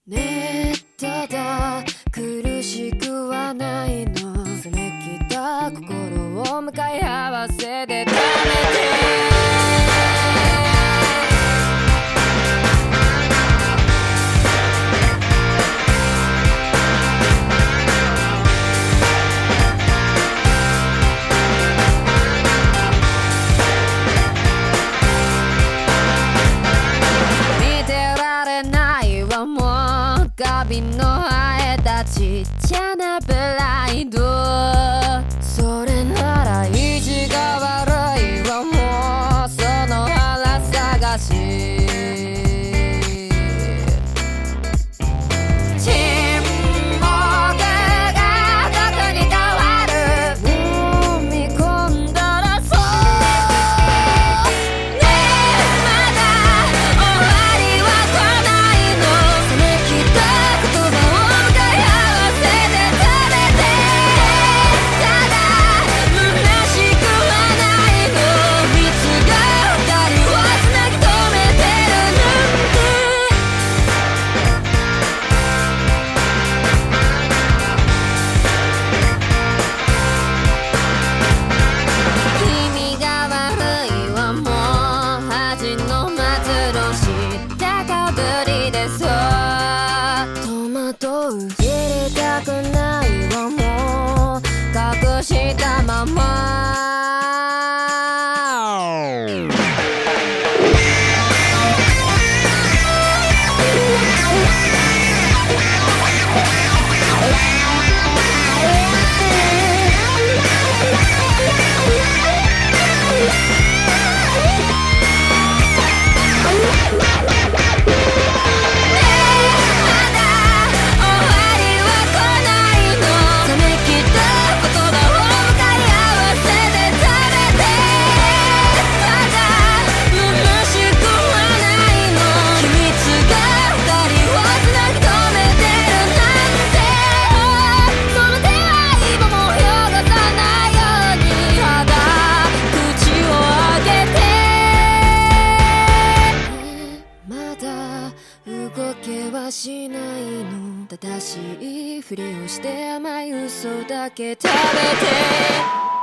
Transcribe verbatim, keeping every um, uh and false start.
ねえただ苦しくはないの。冷めきった心を向かい合わせてためて花瓶の生えたちっちゃなプライド。それなら意地が悪いわもうその腹探し。入れたくないわもう隠したまま。動けはしないの。正しいふりをして甘い嘘だけ食べて